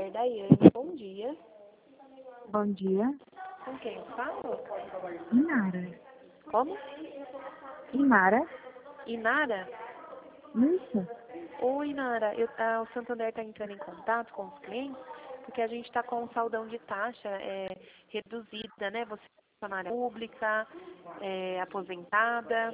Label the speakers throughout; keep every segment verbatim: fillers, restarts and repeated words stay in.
Speaker 1: Santander, Daiane, bom dia.
Speaker 2: Bom dia.
Speaker 1: Com quem eu falo?
Speaker 2: Inara.
Speaker 1: Como?
Speaker 2: Inara?
Speaker 1: Inara?
Speaker 2: Isso?
Speaker 1: Oi, Inara. Eu, ah, o Santander está entrando em contato com os clientes porque a gente está com um saldão de taxa é, reduzida, né? Você é funcionária pública, é, aposentada.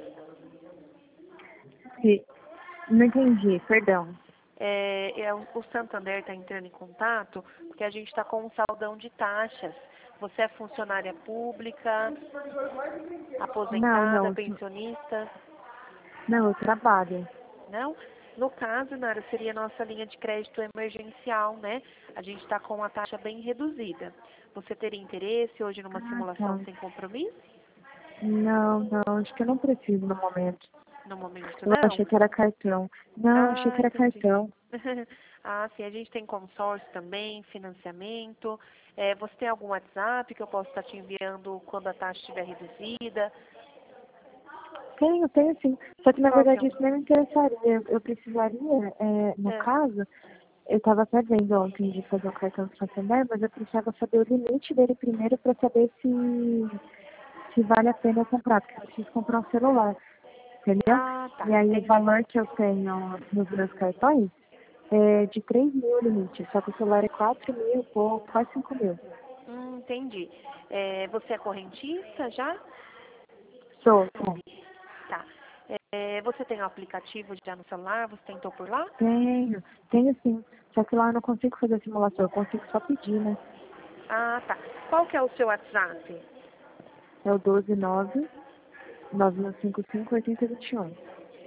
Speaker 2: Sim. Não entendi, perdão.
Speaker 1: É, é, o o Santander está entrando em contato porque a gente está com um saldão de taxas. Você é funcionária pública,
Speaker 2: Não,
Speaker 1: aposentada,
Speaker 2: não.
Speaker 1: pensionista?
Speaker 2: Não, eu trabalho.
Speaker 1: Não? No caso, Nara, seria a nossa linha de crédito emergencial, né? A gente está com uma taxa bem reduzida. Você teria interesse hoje numa
Speaker 2: Ah,
Speaker 1: simulação
Speaker 2: tá.
Speaker 1: sem compromisso?
Speaker 2: Não, não, acho que eu não preciso no momento.
Speaker 1: No momento,
Speaker 2: Eu
Speaker 1: não?
Speaker 2: achei que era cartão. Não, achei
Speaker 1: Ah,
Speaker 2: que era
Speaker 1: entendi.
Speaker 2: cartão.
Speaker 1: Ah, sim, a gente tem consórcio também, financiamento. É, você tem algum WhatsApp que eu possa estar te enviando quando a taxa estiver reduzida?
Speaker 2: Tenho, tenho sim. Só que na
Speaker 1: Qual que é
Speaker 2: verdade
Speaker 1: o...
Speaker 2: isso nem me interessaria. Eu, eu precisaria, é, no
Speaker 1: É.
Speaker 2: caso, eu estava até vendo ontem de fazer um cartão de Santander, mas eu precisava saber o limite dele primeiro para saber se se vale a pena eu comprar, porque eu preciso comprar um celular, entendeu?
Speaker 1: Ah, tá,
Speaker 2: E aí o
Speaker 1: entendi.
Speaker 2: valor que eu tenho nos meus cartões é de três mil o limite, só que o celular é quatro mil, pouco, quase cinco mil.
Speaker 1: Hum, entendi. É, você é correntista já?
Speaker 2: Sou, sou.
Speaker 1: Tá. É, você tem o aplicativo já no celular? Você tentou por lá?
Speaker 2: Tenho, tenho sim. Só que lá eu não consigo fazer simulação, eu consigo só pedir, né?
Speaker 1: Ah, tá. Qual que é o seu WhatsApp?
Speaker 2: É o doze nove nove um cinco cinco oito zero dois um.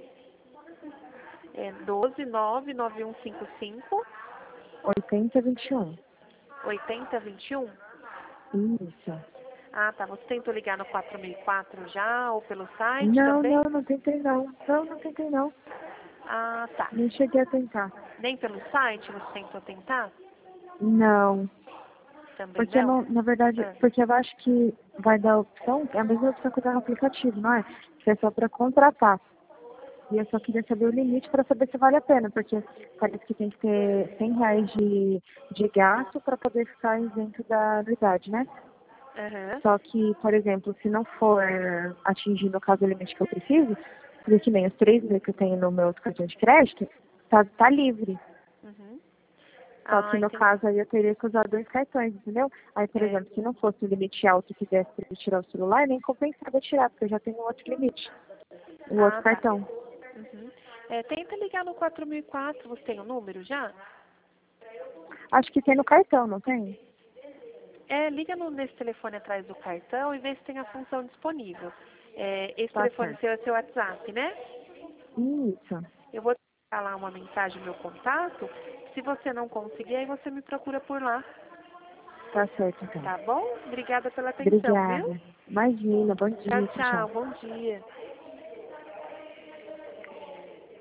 Speaker 1: É doze nove nove um cinco cinco
Speaker 2: oito zero dois um.
Speaker 1: oito zero dois um.
Speaker 2: Isso.
Speaker 1: Ah, tá. Você tentou ligar no quatro mil e quatro já ou pelo site
Speaker 2: Não, não,
Speaker 1: também?
Speaker 2: não tentei não. Não, não tentei não.
Speaker 1: Ah, tá.
Speaker 2: Nem cheguei a tentar.
Speaker 1: Nem pelo site você tentou tentar?
Speaker 2: Não.
Speaker 1: Também
Speaker 2: Porque
Speaker 1: não?
Speaker 2: não, na verdade,
Speaker 1: Ah,
Speaker 2: porque eu acho que vai dar opção, é a mesma opção que dá no aplicativo, não é? Que é só para contratar. E eu só queria saber o limite para saber se vale a pena, porque parece que tem que ter cem reais de, de gasto para poder ficar isento da anuidade, né?
Speaker 1: aham.
Speaker 2: Só que, por exemplo, se não for atingir, no caso, o limite que eu preciso, porque que nem os três mil que eu tenho no meu outro cartão de crédito, tá, tá livre.
Speaker 1: Uhum.
Speaker 2: Só
Speaker 1: Ah,
Speaker 2: que no
Speaker 1: entendi.
Speaker 2: caso aí eu teria que usar dois cartões, entendeu? Aí, por
Speaker 1: É.
Speaker 2: exemplo, se não fosse o limite alto que desse para tirar o celular, nem compensava tirar, porque eu já tenho um outro limite, o outro
Speaker 1: Ah, tá.
Speaker 2: cartão.
Speaker 1: Uhum. É, tenta ligar no quatro mil e quatro. Você tem o número já?
Speaker 2: Acho que tem no cartão, não tem?
Speaker 1: É, liga no, nesse telefone atrás do cartão e vê se tem a função disponível. É, esse
Speaker 2: Tá
Speaker 1: telefone
Speaker 2: certo.
Speaker 1: seu é seu WhatsApp, né?
Speaker 2: Isso.
Speaker 1: Eu vou te falar uma mensagem, meu contato. Se você não conseguir, aí você me procura por lá.
Speaker 2: Tá certo, então.
Speaker 1: Tá bom? Obrigada pela atenção, viu?
Speaker 2: Obrigada. Imagina, bom
Speaker 1: Tchau,
Speaker 2: dia, tchau,
Speaker 1: tchau.
Speaker 2: tchau.
Speaker 1: Bom dia.